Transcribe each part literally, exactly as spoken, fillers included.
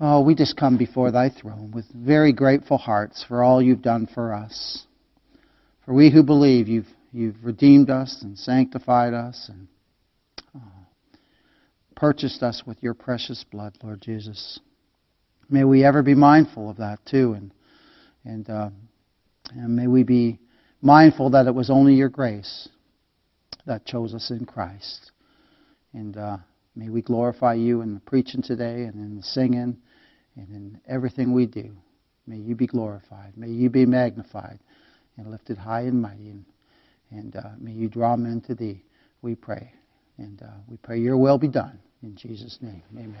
Oh, we just come before Thy throne with very grateful hearts for all You've done for us. For we who believe You've, you've redeemed us and sanctified us and oh, purchased us with Your precious blood, Lord Jesus. May we ever be mindful of that too, and and, uh, and may we be mindful that it was only Your grace that chose us in Christ. And uh, may we glorify You in the preaching today and in the singing and in everything we do. May You be glorified. May You be magnified and lifted high and mighty. And, and uh, may You draw men to Thee, we pray. And uh, we pray Your will be done. In Jesus' name, amen.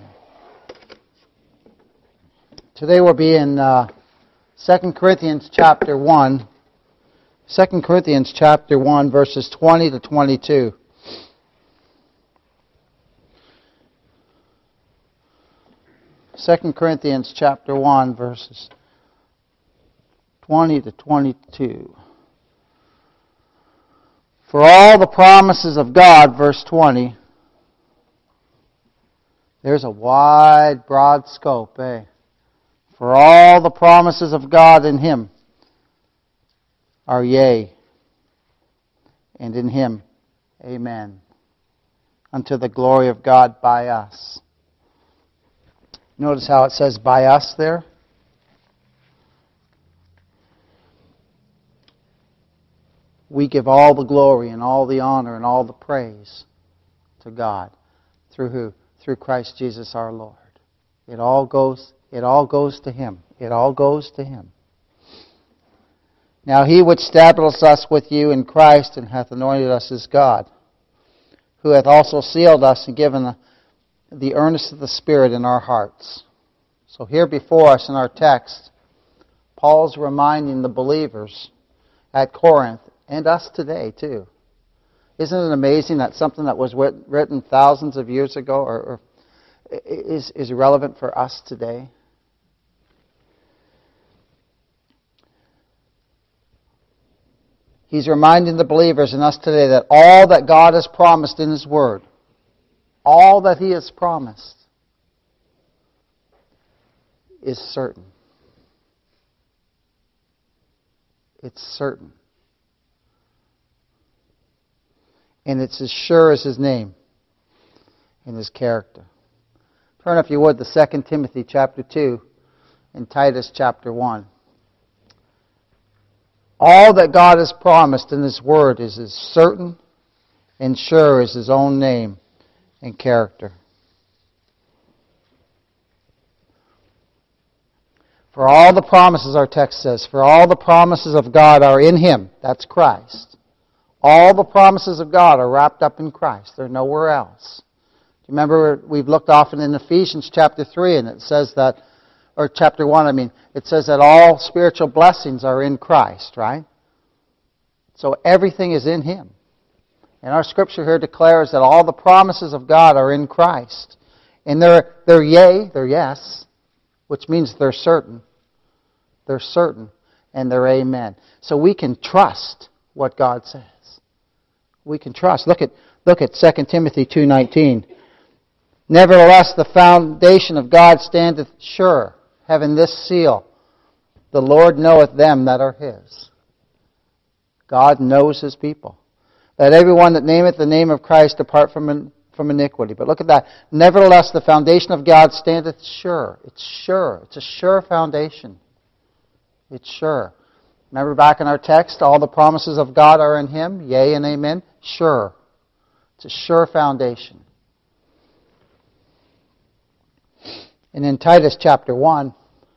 Today we'll be in uh, Second Corinthians chapter one. Second Corinthians chapter one, verses twenty to twenty-two. Second Corinthians chapter one, verses twenty to twenty-two. For all the promises of God, verse twenty, there's a wide, broad scope, eh? For all the promises of God in Him are yea, and in Him, amen, unto the glory of God by us. Notice how it says by us there. We give all the glory and all the honor and all the praise to God. Through who? Through Christ Jesus our Lord. It all goes, it all goes to Him. It all goes to Him. Now He which established us with you in Christ and hath anointed us is God, who hath also sealed us and given the the earnest of the Spirit in our hearts. So here before us in our text, Paul's reminding the believers at Corinth, and us today too. Isn't it amazing that something that was written thousands of years ago or, or is, is relevant for us today? He's reminding the believers and us today that all that God has promised in His Word, all that He has promised is certain. It's certain. And it's as sure as His name and His character. Turn, if you would, to Second Timothy chapter two and Titus chapter one. All that God has promised in His Word is as certain and sure as His own name and character. For all the promises, our text says, for all the promises of God are in Him. That's Christ. All the promises of God are wrapped up in Christ. They're nowhere else. Do you remember we've looked often in Ephesians chapter three, and it says that, or chapter one, I mean, it says that all spiritual blessings are in Christ, right? So everything is in Him. And our scripture here declares that all the promises of God are in Christ. And they're, they're yea, they're yes, which means they're certain. They're certain, and they're amen. So we can trust what God says. We can trust. Look at, look at Second Timothy two nineteen. Nevertheless, the foundation of God standeth sure, having this seal, the Lord knoweth them that are His. God knows His people. Let everyone that nameth the name of Christ depart from, from iniquity. But look at that. Nevertheless, the foundation of God standeth sure. It's sure. It's a sure foundation. It's sure. Remember back in our text, all the promises of God are in Him. Yea and amen. Sure. It's a sure foundation. And in Titus chapter one,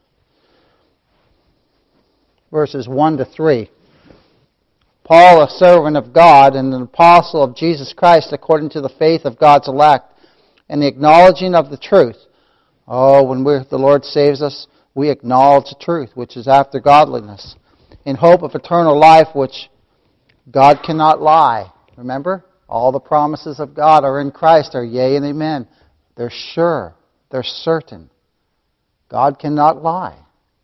verses one to three, Paul, a servant of God and an apostle of Jesus Christ according to the faith of God's elect and the acknowledging of the truth. Oh, when we're, the Lord saves us, we acknowledge the truth, which is after godliness, in hope of eternal life, which God cannot lie. Remember? All the promises of God are in Christ, are yea and amen. They're sure. They're certain. God cannot lie.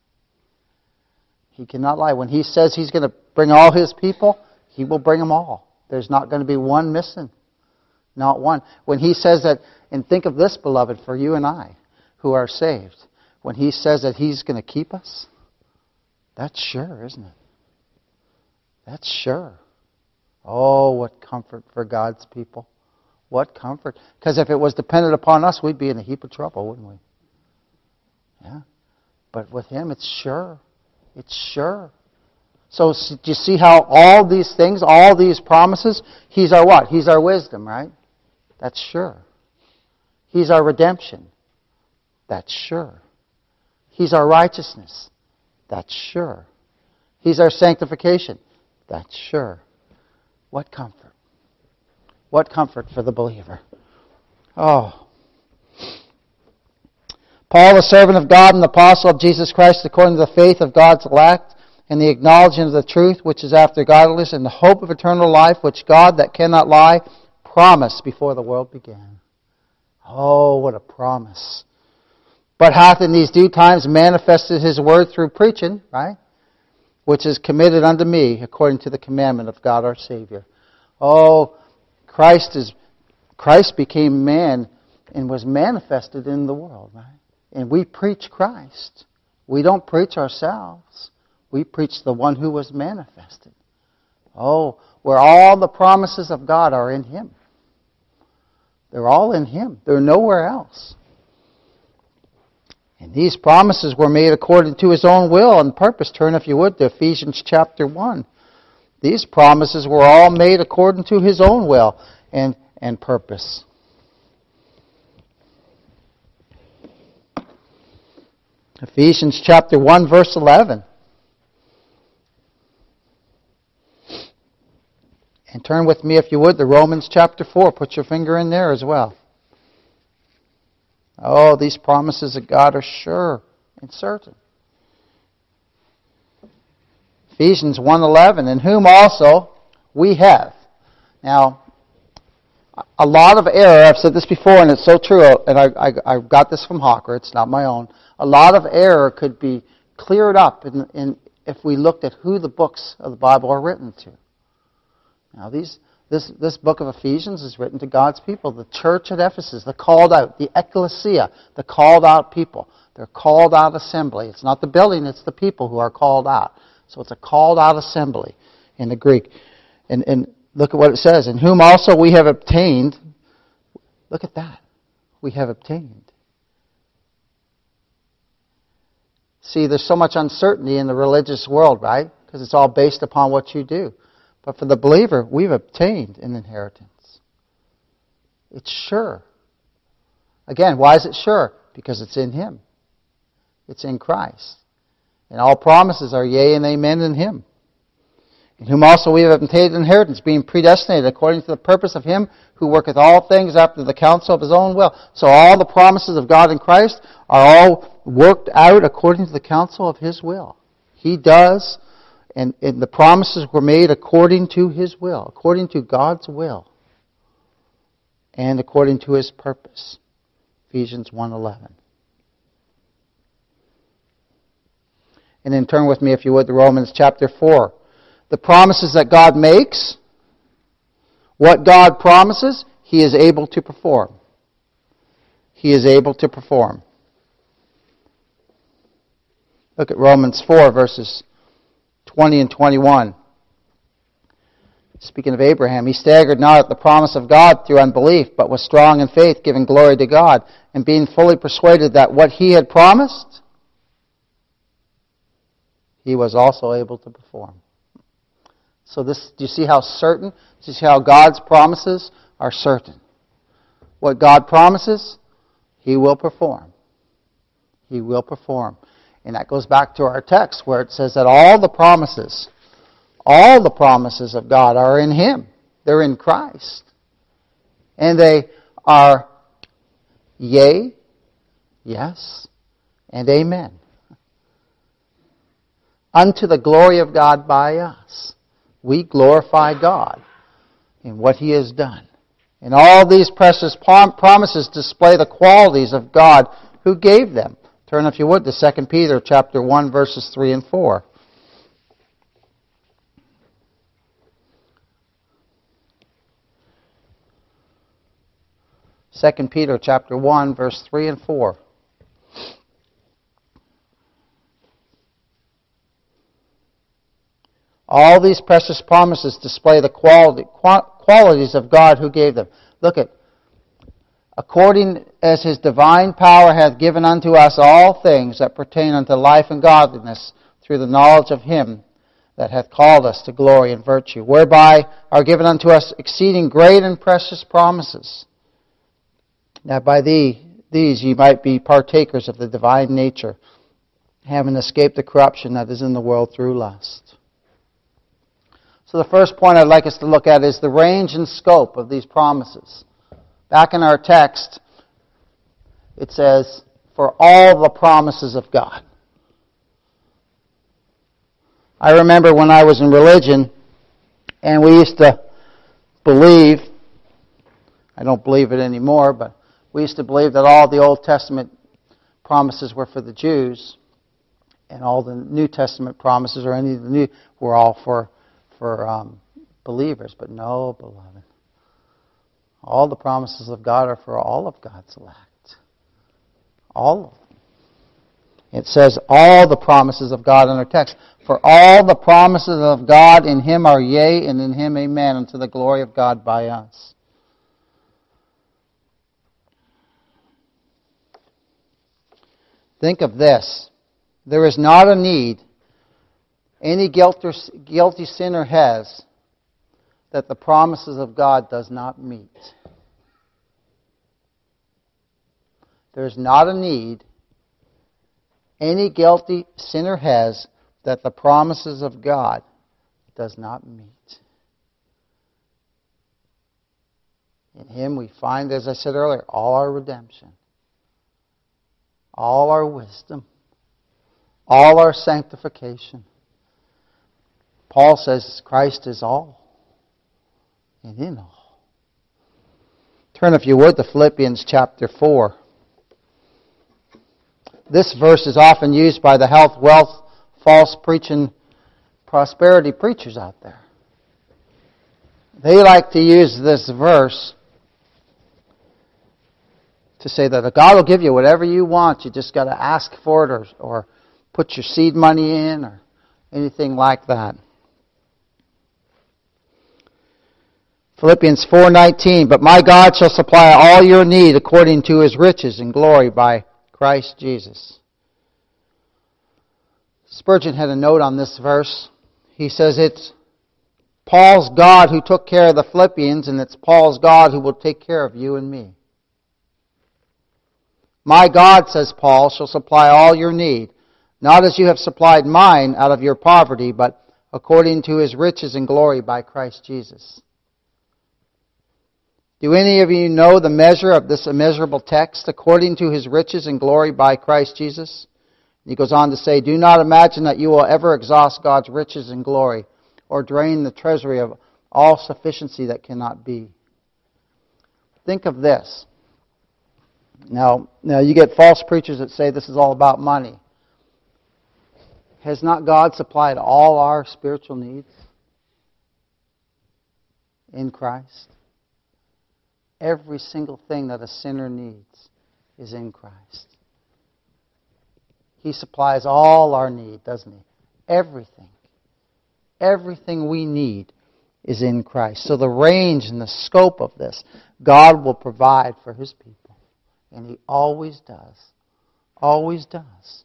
He cannot lie. When He says He's going to bring all His people, He will bring them all. There's not going to be one missing. Not one. When He says that, and think of this, beloved, for you and I who are saved. when He says that He's going to keep us? That's sure, isn't it? That's sure. Oh, what comfort for God's people. What comfort. Because if it was dependent upon us, we'd be in a heap of trouble, wouldn't we? Yeah. But with Him, it's sure. It's sure. So do you see how all these things, all these promises, He's our what? He's our wisdom, right? That's sure. He's our redemption. That's sure. He's our righteousness. That's sure. He's our sanctification. That's sure. What comfort. What comfort for the believer. Oh. Paul, a servant of God and the apostle of Jesus Christ, according to the faith of God's elect, and the acknowledgement of the truth which is after godliness, and the hope of eternal life, which God, that cannot lie, promised before the world began. Oh, what a promise. But hath in these due times manifested His word through preaching, right? Which is committed unto me, according to the commandment of God our Savior. Oh, Christ is Christ became man and was manifested in the world, right? And we preach Christ. We don't preach ourselves. We preach the one who was manifested. Oh, where all the promises of God are in Him. They're all in Him. They're nowhere else. And these promises were made according to His own will and purpose. Turn, if you would, to Ephesians chapter one. These promises were all made according to His own will and, and purpose. Ephesians chapter one, verse eleven. And turn with me, if you would, to Romans chapter four. Put your finger in there as well. Oh, these promises of God are sure and certain. Ephesians one eleven, in whom also we have. Now, a lot of error, I've said this before and it's so true, and I, I, I got this from Hawker, it's not my own. A lot of error could be cleared up in, in, if we looked at who the books of the Bible are written to. Now, these, this, this book of Ephesians is written to God's people, the church at Ephesus, the called out, the ecclesia, the called out people. They're called out assembly. It's not the building, it's the people who are called out. So it's a called out assembly in the Greek. And, and look at what it says, in whom also we have obtained, look at that, we have obtained. See, there's so much uncertainty in the religious world, right? Because it's all based upon what you do. But for the believer, we've obtained an inheritance. It's sure. Again, why is it sure? Because it's in Him. It's in Christ. And all promises are yea and amen in Him. In whom also we have obtained an inheritance, being predestinated according to the purpose of Him who worketh all things after the counsel of His own will. So all the promises of God in Christ are all worked out according to the counsel of His will. He does, and, and the promises were made according to His will, according to God's will, and according to His purpose. Ephesians one eleven. And then turn with me, if you would, to Romans chapter four. The promises that God makes, what God promises, He is able to perform. He is able to perform. Look at Romans four, verses twenty and twenty-one. Speaking of Abraham, he staggered not at the promise of God through unbelief, but was strong in faith, giving glory to God, and being fully persuaded that what he had promised, he was also able to perform. So this, do you see how certain? Do you see how God's promises are certain? What God promises, He will perform. He will perform. And that goes back to our text where it says that all the promises, all the promises of God are in Him. They're in Christ. And they are yea, yes, and amen. Unto the glory of God by us. We glorify God in what He has done. And all these precious promises display the qualities of God who gave them. Turn, if you would, to Second Peter chapter one, verses three and four. Second Peter chapter one, verse three and four. All these precious promises display the quality, qualities of God who gave them. Look at, according as His divine power hath given unto us all things that pertain unto life and godliness, through the knowledge of Him that hath called us to glory and virtue, whereby are given unto us exceeding great and precious promises, that by thee, these ye might be partakers of the divine nature, having escaped the corruption that is in the world through lust. So the first point I'd like us to look at is the range and scope of these promises. Back in our text, it says, for all the promises of God. I remember when I was in religion, and we used to believe, I don't believe it anymore, but we used to believe that all the Old Testament promises were for the Jews, and all the New Testament promises, or any of the new, were all for, for um, believers. But no, beloved. All the promises of God are for all of God's elect. All of them. It says all the promises of God in our text. For all the promises of God in Him are yea, and in Him amen, unto the glory of God by us. Think of this. There is not a need any guilty sinner has that the promises of God does not meet. There's not a need any guilty sinner has that the promises of God does not meet. In Him we find, as I said earlier, all our redemption, all our wisdom, all our sanctification. Paul says Christ is all and in all. Turn, if you would, to Philippians chapter four. This verse is often used by the health, wealth, false preaching, prosperity preachers out there. They like to use this verse to say that God will give you whatever you want. You just got to ask for it, or, or put your seed money in, or anything like that. Philippians four nineteen, but my God shall supply all your need according to His riches and glory by Christ Jesus. Spurgeon had a note on this verse. He says it's Paul's God who took care of the Philippians, and it's Paul's God who will take care of you and me. My God, says Paul, shall supply all your need, not as you have supplied mine out of your poverty, but according to His riches and glory by Christ Jesus. Do any of you know the measure of this immeasurable text, according to His riches and glory by Christ Jesus? He goes on to say, do not imagine that you will ever exhaust God's riches and glory, or drain the treasury of all sufficiency that cannot be. Think of this. Now, now you get false preachers that say this is all about money. Has not God supplied all our spiritual needs in Christ? Every single thing that a sinner needs is in Christ. He supplies all our need, doesn't He? Everything. Everything we need is in Christ. So the range and the scope of this, God will provide for His people. And He always does. Always does.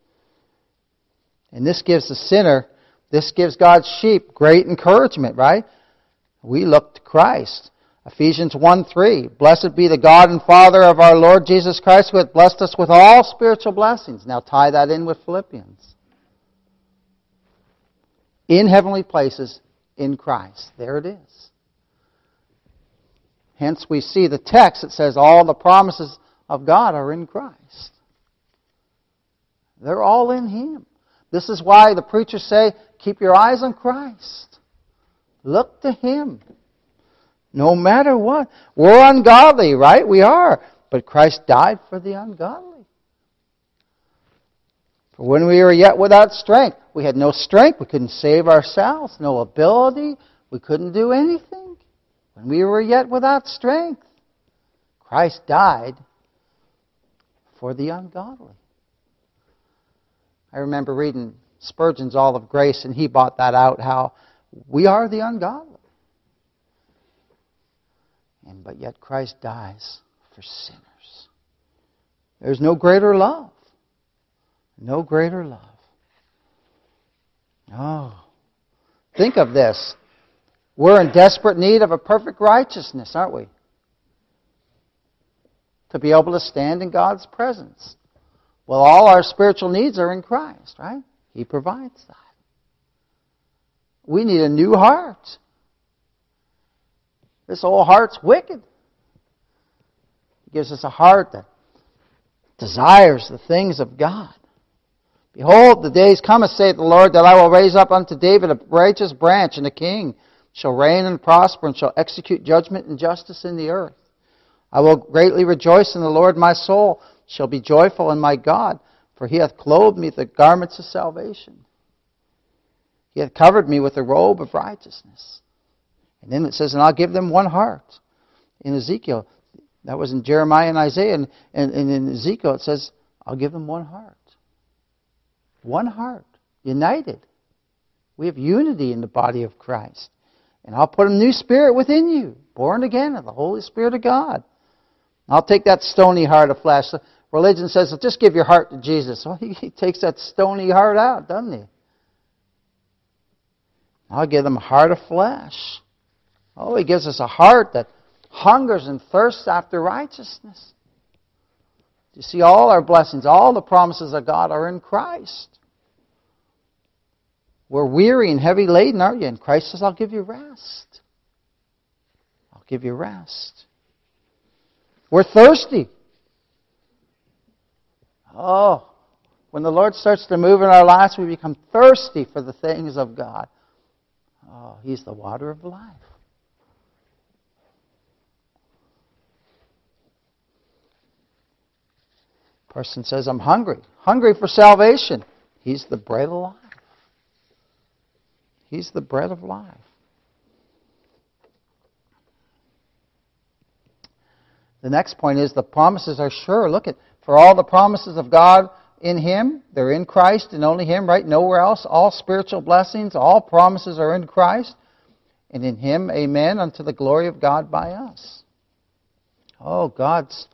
And this gives the sinner, this gives God's sheep great encouragement, right? We look to Christ. Ephesians one three, blessed be the God and Father of our Lord Jesus Christ, who hath blessed us with all spiritual blessings. Now tie that in with Philippians. In heavenly places, in Christ. There it is. Hence we see the text that says all the promises of God are in Christ. They're all in Him. This is why the preachers say, keep your eyes on Christ. Look to Him. No matter what. We're ungodly, right? We are. But Christ died for the ungodly. For when we were yet without strength, we had no strength. We couldn't save ourselves. No ability. We couldn't do anything. When we were yet without strength, Christ died for the ungodly. I remember reading Spurgeon's All of Grace, and he brought that out, how we are the ungodly. And but yet Christ dies for sinners. There's no greater love. No greater love. Oh. Think of this. We're in desperate need of a perfect righteousness, aren't we? To be able to stand in God's presence. Well, all our spiritual needs are in Christ, right? He provides that. We need a new heart. This old heart's wicked. He gives us a heart that desires the things of God. Behold, the days cometh, saith the Lord, that I will raise up unto David a righteous branch, and a king shall reign and prosper, and shall execute judgment and justice in the earth. I will greatly rejoice in the Lord. My soul shall be joyful in my God, for he hath clothed me with the garments of salvation. He hath covered me with the robe of righteousness. And then it says, and I'll give them one heart. In Ezekiel, that was in Jeremiah and Isaiah, and, and, and in Ezekiel it says, I'll give them one heart. One heart, united. We have unity in the body of Christ. And I'll put a new spirit within you, born again of the Holy Spirit of God. I'll take that stony heart of flesh. Religion says, well, just give your heart to Jesus. Well, he, he takes that stony heart out, doesn't he? I'll give them a heart of flesh. Oh, he gives us a heart that hungers and thirsts after righteousness. You see, all our blessings, all the promises of God are in Christ. We're weary and heavy laden, aren't you? And Christ says, I'll give you rest. I'll give you rest. We're thirsty. Oh, when the Lord starts to move in our lives, we become thirsty for the things of God. Oh, He's the water of life. Person says, I'm hungry. Hungry for salvation. He's the bread of life. He's the bread of life. The next point is the promises are sure. Look at, for all the promises of God in Him, they're in Christ and only Him, right? Nowhere else. All spiritual blessings, all promises are in Christ. And in Him, amen, unto the glory of God by us. Oh, God's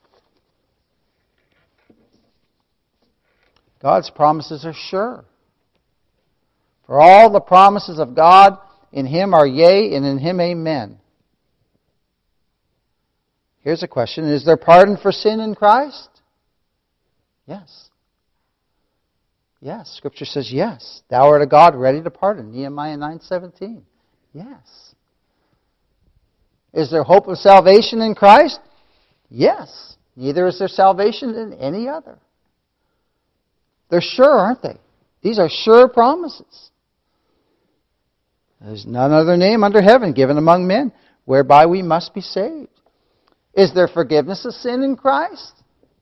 God's promises are sure. For all the promises of God in Him are yea, and in Him amen. Here's a question. Is there pardon for sin in Christ? Yes. Yes. Scripture says yes. Thou art a God ready to pardon. Nehemiah nine seventeen. Yes. Is there hope of salvation in Christ? Yes. Neither is there salvation in any other. They're sure, aren't they? These are sure promises. There's none other name under heaven given among men whereby we must be saved. Is there forgiveness of sin in Christ?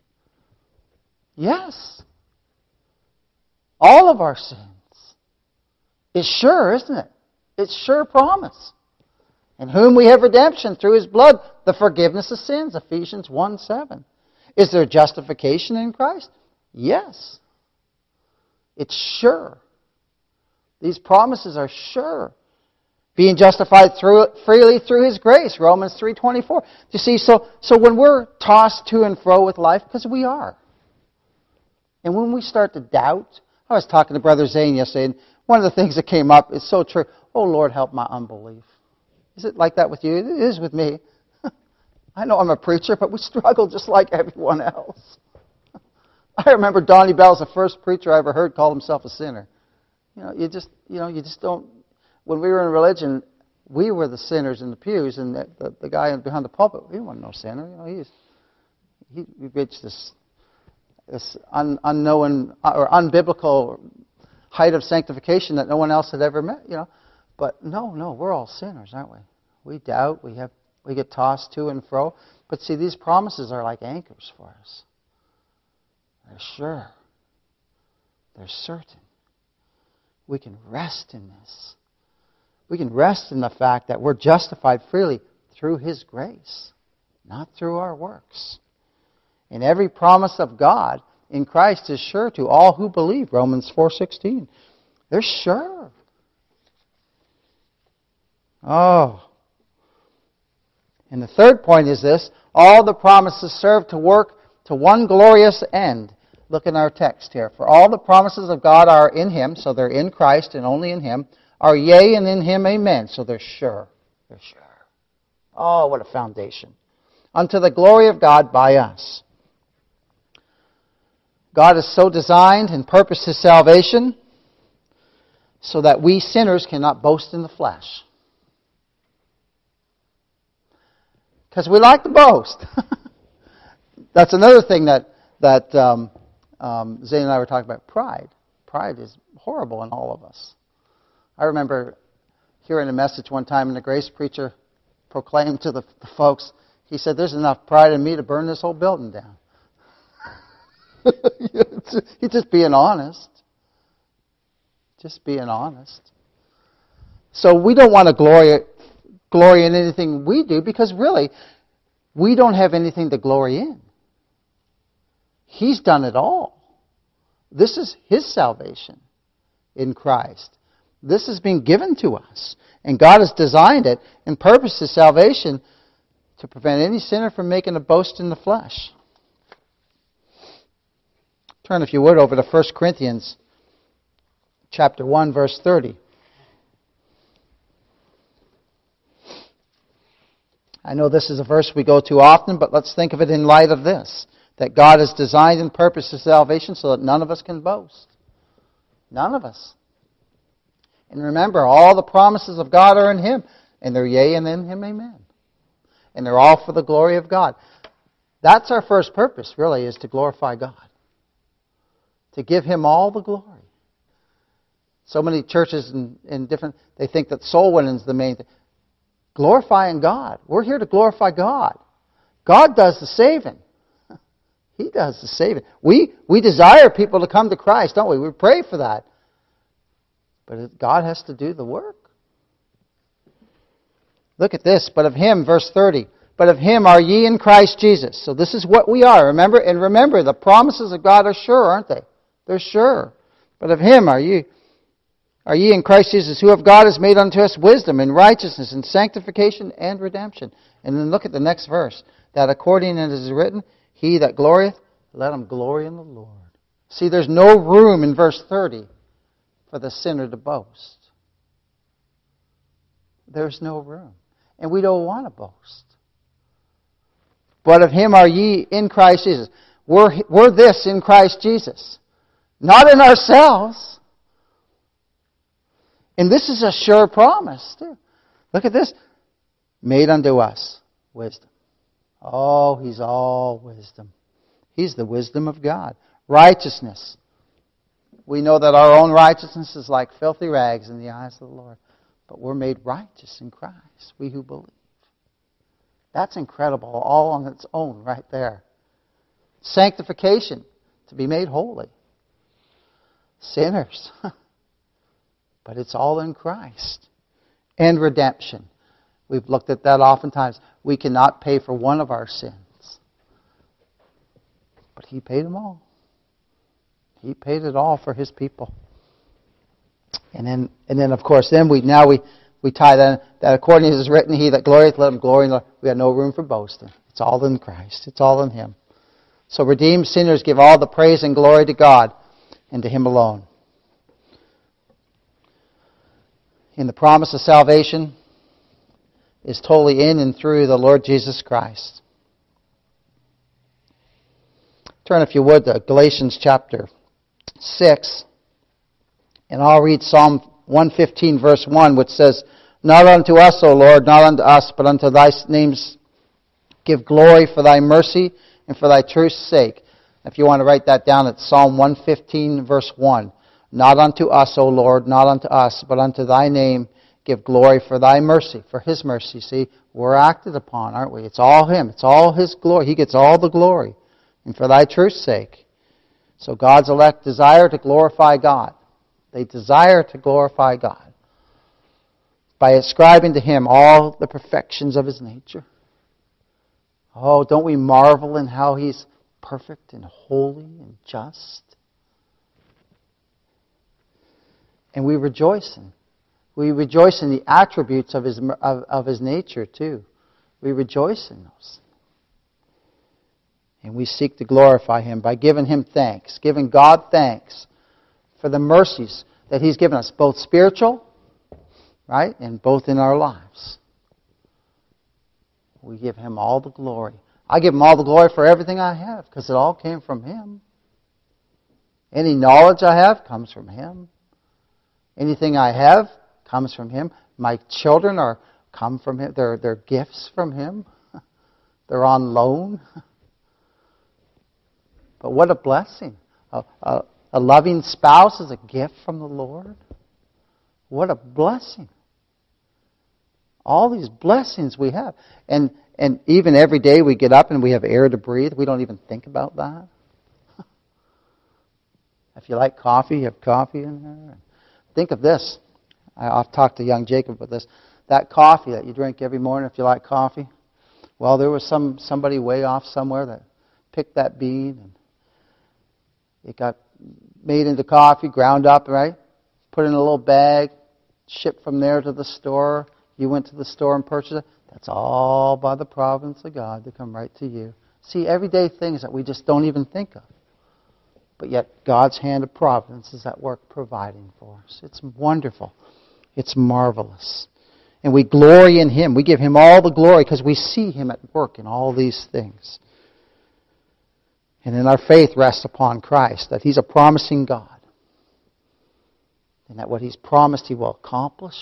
Yes. All of our sins. It's sure, isn't it? It's sure promise. In whom we have redemption through His blood, the forgiveness of sins, Ephesians one seven. Is there justification in Christ? Yes. It's sure. These promises are sure. Being justified through freely through His grace, Romans three twenty-four. You see, so, so when we're tossed to and fro with life, because we are. And when we start to doubt, I was talking to Brother Zane yesterday, and one of the things that came up is so true. Oh, Lord, help my unbelief. Is it like that with you? It is with me. I know I'm a preacher, but we struggle just like everyone else. I remember Donnie Bell's the first preacher I ever heard call himself a sinner. You know, you just, you know, you just don't. When we were in religion, we were the sinners in the pews, and the, the, the guy behind the pulpit, he wasn't no sinner. You know, he's he, he reached this this un, unknown or unbiblical height of sanctification that no one else had ever met. You know, but no, no, we're all sinners, aren't we? We doubt. We have we get tossed to and fro. But see, these promises are like anchors for us. They're sure. They're certain. We can rest in this. We can rest in the fact that we're justified freely through His grace, not through our works. And every promise of God in Christ is sure to all who believe. Romans four sixteen. They're sure. Oh. And the third point is this. All the promises serve to work to one glorious end. Look in our text here. For all the promises of God are in Him, so they're in Christ and only in Him, are yea and in Him amen. So they're sure. They're sure. Oh, what a foundation. Unto the glory of God by us. God has so designed and purposed His salvation so that we sinners cannot boast in the flesh. Because we like to boast. That's another thing that, that um, um, Zane and I were talking about, pride. Pride is horrible in all of us. I remember hearing a message one time, and the grace preacher proclaimed to the, the folks, he said, there's enough pride in me to burn this whole building down. He's just being honest. Just being honest. So we don't want to glory, glory in anything we do, because really, we don't have anything to glory in. He's done it all. This is His salvation in Christ. This has been given to us. And God has designed it and purposed His salvation to prevent any sinner from making a boast in the flesh. Turn, if you would, over to First Corinthians chapter one, verse thirty. I know this is a verse we go to often, but let's think of it in light of this. That God has designed and purposed His salvation so that none of us can boast. None of us. And remember, all the promises of God are in Him. And they're yea and in Him amen. And they're all for the glory of God. That's our first purpose, really, is to glorify God. To give Him all the glory. So many churches in, in different, they think that soul winning is the main thing. Glorifying God. We're here to glorify God. God does the saving. He does the saving. We, we desire people to come to Christ, don't we? We pray for that. But God has to do the work. Look at this. But of Him, verse thirty, but of Him are ye in Christ Jesus. So this is what we are. Remember, and remember, the promises of God are sure, aren't they? They're sure. But of Him are ye, are ye in Christ Jesus, who of God has made unto us wisdom and righteousness and sanctification and redemption. And then look at the next verse. That according as it is written, He that glorieth, let him glory in the Lord. See, there's no room in verse thirty for the sinner to boast. There's no room. And we don't want to boast. But of Him are ye in Christ Jesus. We're, we're this in Christ Jesus. Not in ourselves. And this is a sure promise, too. Look at this. Made unto us wisdom. Oh, He's all wisdom. He's the wisdom of God. Righteousness. We know that our own righteousness is like filthy rags in the eyes of the Lord. But we're made righteous in Christ, we who believe. That's incredible, all on its own right there. Sanctification, to be made holy. Sinners. But it's all in Christ. And redemption. We've looked at that oftentimes. We cannot pay for one of our sins. But He paid them all. He paid it all for His people. And then, and then of course, then we now we, we tie that, that according as it is written, He that glorieth, let him glory in the Lord. We have no room for boasting. It's all in Christ. It's all in Him. So redeemed sinners give all the praise and glory to God and to Him alone. In the promise of salvation is totally in and through the Lord Jesus Christ. Turn, if you would, to Galatians chapter six. And I'll read Psalm one fifteen, verse one, which says, Not unto us, O Lord, not unto us, but unto Thy name's give glory for Thy mercy and for Thy truth's sake. If you want to write that down, it's Psalm one fifteen, verse one. Not unto us, O Lord, not unto us, but unto Thy name give glory for Thy mercy, for His mercy. See, we're acted upon, aren't we? It's all Him. It's all His glory. He gets all the glory. And for Thy truth's sake. So God's elect desire to glorify God. They desire to glorify God by ascribing to Him all the perfections of His nature. Oh, don't we marvel in how He's perfect and holy and just. And we rejoice in. We rejoice in the attributes of His, of, of His nature too. We rejoice in those. And we seek to glorify Him by giving Him thanks, giving God thanks for the mercies that He's given us, both spiritual, right, and both in our lives. We give Him all the glory. I give Him all the glory for everything I have because it all came from Him. Any knowledge I have comes from Him. Anything I have comes from Him. My children are come from Him. They're, they're gifts from Him. They're on loan. But what a blessing. A, a, a loving spouse is a gift from the Lord. What a blessing. All these blessings we have. And and even every day we get up and we have air to breathe, we don't even think about that. If you like coffee, you have coffee in there. Think of this. I've talked to young Jacob about this. That coffee that you drink every morning, if you like coffee, well, there was some somebody way off somewhere that picked that bean and it got made into coffee, ground up, right? Put in a little bag, shipped from there to the store. You went to the store and purchased it. That's all by the providence of God to come right to you. See, everyday things that we just don't even think of. But yet God's hand of providence is at work providing for us. It's wonderful. It's marvelous. And we glory in Him. We give Him all the glory because we see Him at work in all these things. And then our faith rests upon Christ, that He's a promising God. And that what He's promised He will accomplish.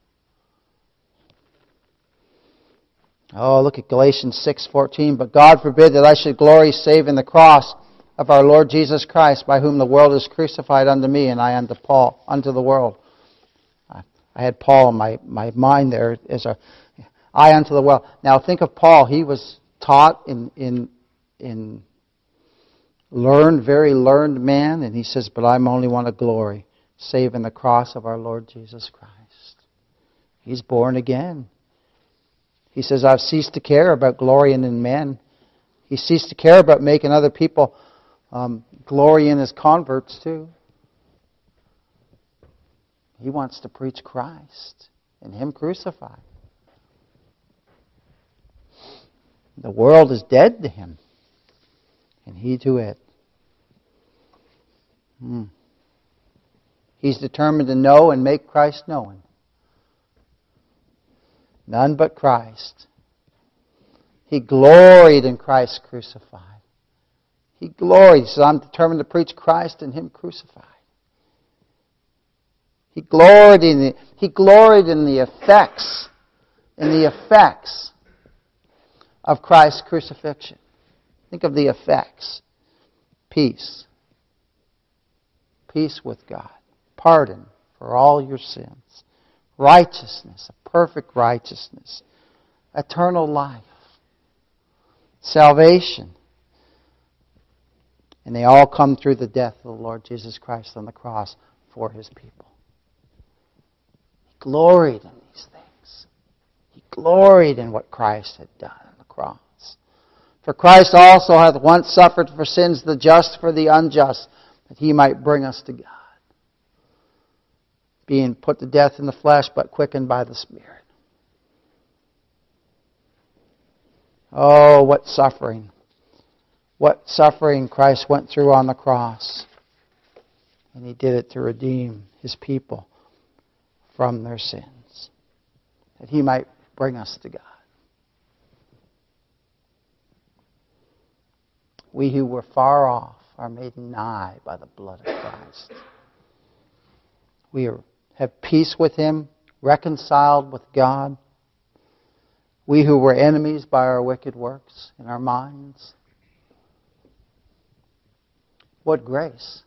Oh, look at Galatians six fourteen. But God forbid that I should glory save in the cross of our Lord Jesus Christ, by whom the world is crucified unto me, and I unto Paul, unto the world. I, I had Paul in my, my mind there as a I unto the world. Now think of Paul. He was taught in in in learned, very learned man, and he says, but I'm only want to glory, save in the cross of our Lord Jesus Christ. He's born again. He says, I've ceased to care about glorying in men. He ceased to care about making other people um, glory in his converts too. He wants to preach Christ and Him crucified. The world is dead to Him, and He to it. Hmm. He's determined to know and make Christ known. None but Christ. He gloried in Christ crucified. He gloried. He said, I'm determined to preach Christ and Him crucified. He gloried in the, he gloried in the effects, in the effects of Christ's crucifixion. Think of the effects. Peace. Peace with God. Pardon for all your sins. Righteousness, a perfect righteousness. Eternal life. Salvation. And they all come through the death of the Lord Jesus Christ on the cross for His people. He gloried in these things. He gloried in what Christ had done on the cross. For Christ also hath once suffered for sins, the just for the unjust, that He might bring us to God. Being put to death in the flesh, but quickened by the Spirit. Oh, what suffering. What suffering Christ went through on the cross. And He did it to redeem His people from their sins. That He might bring us to God. We who were far off are made nigh by the blood of Christ. We are, have peace with Him, reconciled with God. We who were enemies by our wicked works in our minds. What grace.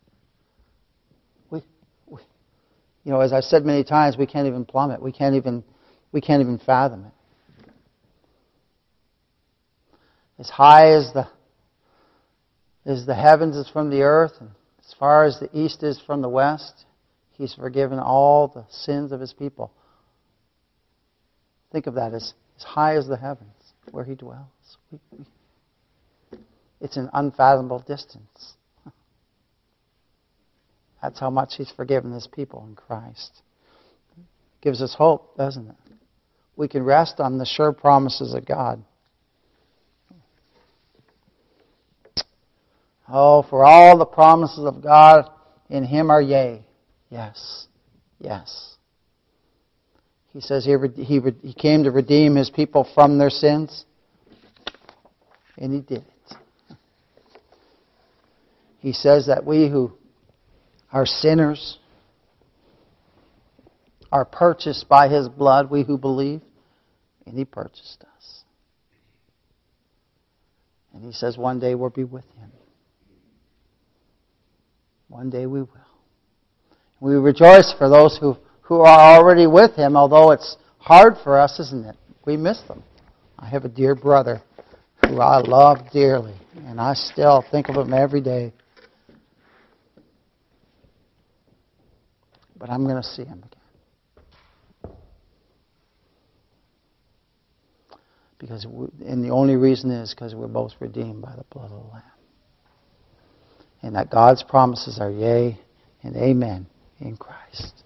We, we, you know, as I've said many times, we can't even plumb it. We can't even, we can't even fathom it. As high as the as the heavens is from the earth, and as far as the east is from the west, He's forgiven all the sins of His people. Think of that as, as high as the heavens, where He dwells. We, we, It's an unfathomable distance. That's how much He's forgiven His people in Christ. Gives us hope, doesn't it? We can rest on the sure promises of God. Oh, for all the promises of God in Him are yea. Yes. Yes. He says he, he, he came to redeem His people from their sins. And He did it. He says that we who are sinners are purchased by His blood, we who believe. And He purchased us. And He says one day we'll be with Him. One day we will. We rejoice for those who, who are already with Him, although it's hard for us, isn't it? We miss them. I have a dear brother who I love dearly, and I still think of him every day. But I'm going to see him again. Because we, and the only reason is because we're both redeemed by the blood of the Lamb. And that God's promises are yea and amen in Christ.